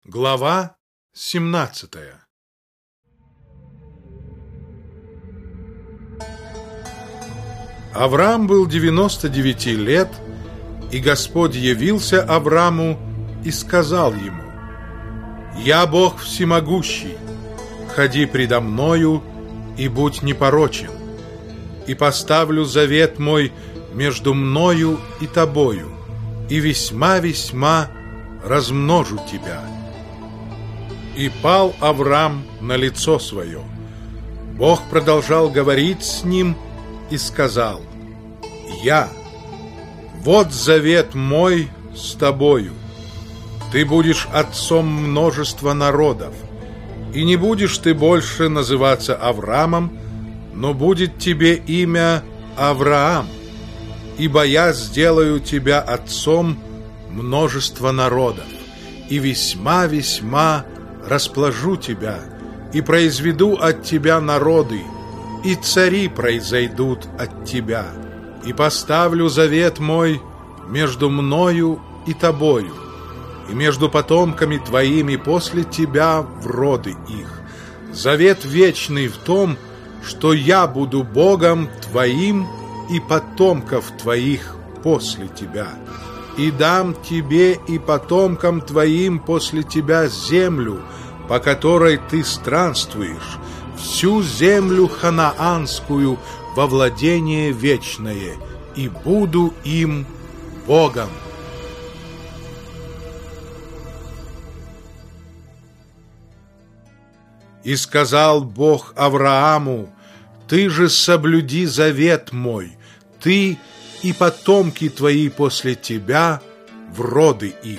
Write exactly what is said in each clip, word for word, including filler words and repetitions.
Глава семнадцатая. Авраам был девяносто девяти лет, и Господь явился Аврааму и сказал ему: «Я Бог всемогущий, ходи предо мною и будь непорочен, и поставлю завет мой между мною и тобою, и весьма-весьма размножу тебя». И пал Авраам на лицо свое. Бог продолжал говорить с ним и сказал: «Я, вот завет мой с тобою. Ты будешь отцом множества народов, и не будешь ты больше называться Авраамом, но будет тебе имя Авраам, ибо я сделаю тебя отцом множества народов, и весьма-весьма распложу тебя, и произведу от тебя народы, и цари произойдут от тебя, и поставлю завет мой между мною и тобою, и между потомками твоими после тебя в роды их. Завет вечный в том, что я буду Богом твоим и потомков твоих после тебя, и дам тебе и потомкам твоим после тебя землю, по которой ты странствуешь, всю землю ханаанскую во владение вечное, и буду им Богом». И сказал Бог Аврааму: «Ты же соблюди завет мой, ты и потомки твои после тебя в роды их.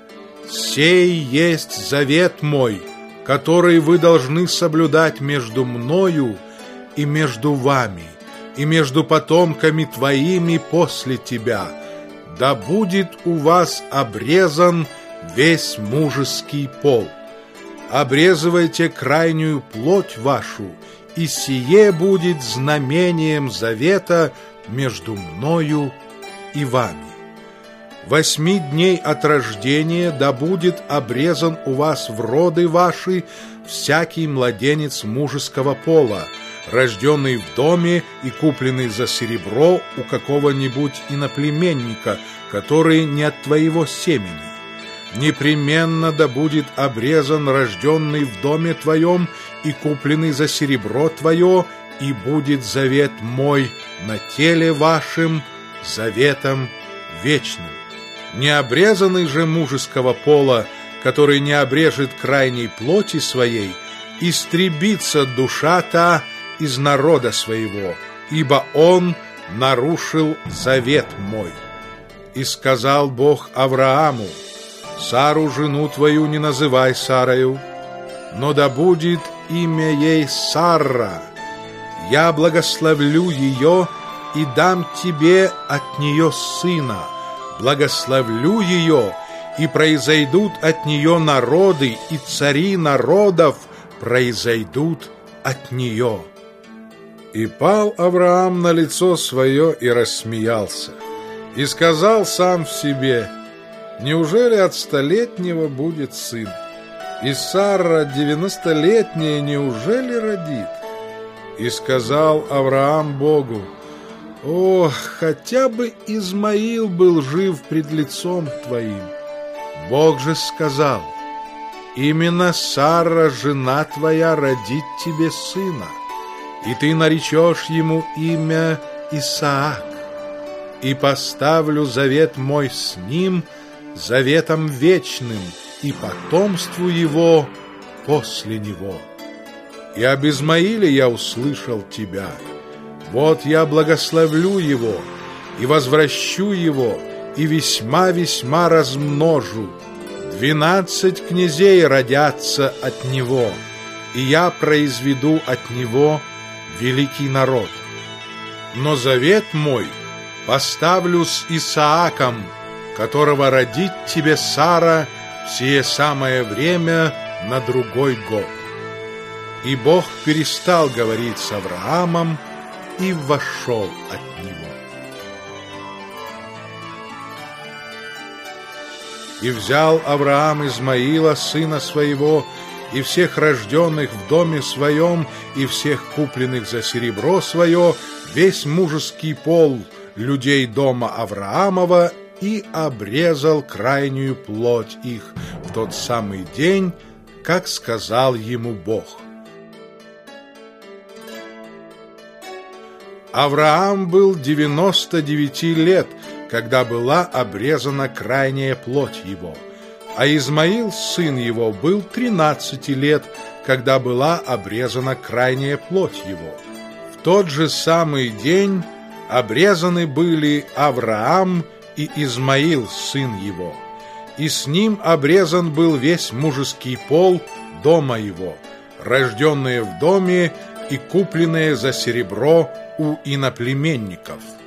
Сей есть завет мой, который вы должны соблюдать между мною и между вами, и между потомками твоими после тебя. Да будет у вас обрезан весь мужеский пол. Обрезывайте крайнюю плоть вашу, и сие будет знамением завета между мною и вами. Восьми дней от рождения да будет обрезан у вас в роды ваши всякий младенец мужеского пола, рожденный в доме и купленный за серебро у какого-нибудь иноплеменника, который не от твоего семени. Непременно да будет обрезан рожденный в доме твоем и купленный за серебро твое, и будет завет мой на теле вашим заветом вечным. Необрезанный же мужеского пола, который не обрежет крайней плоти своей, истребится душа та из народа своего, ибо он нарушил завет мой». И сказал Бог Аврааму: «Сару, жену твою, не называй Сарою, но да будет имя ей Сарра. Я благословлю ее и дам тебе от нее сына. Благословлю ее, и произойдут от нее народы, и цари народов произойдут от нее». И пал Авраам на лицо свое и рассмеялся, и сказал сам в себе: «Неужели от столетнего будет сын? И Сара девяностолетняя неужели родит?» И сказал Авраам Богу: «Ох, хотя бы Измаил был жив пред лицом твоим». Бог же сказал: «Именно Сара, жена твоя, родит тебе сына, и ты наречешь ему имя Исаак, и поставлю завет мой с ним заветом вечным, и потомству его после него. И об Измаиле я услышал тебя. Вот я благословлю его, и возвращу его, и весьма-весьма размножу. Двенадцать князей родятся от него, и я произведу от него великий народ. Но завет мой поставлю с Исааком, которого родит тебе Сара в сие самое время на другой год». И Бог перестал говорить с Авраамом и вошел от него. И взял Авраам Измаила, сына своего, и всех рожденных в доме своем, и всех купленных за серебро свое, весь мужеский пол людей дома Авраамова, и обрезал крайнюю плоть их в тот самый день, как сказал ему Бог. Авраам был девяносто девяти лет, когда была обрезана крайняя плоть его, а Измаил, сын его, был тринадцати лет, когда была обрезана крайняя плоть его. В тот же самый день обрезаны были Авраам и Измаил, сын его, и с ним обрезан был весь мужеский пол дома его, рожденные в доме и купленные за серебро у иноплеменников.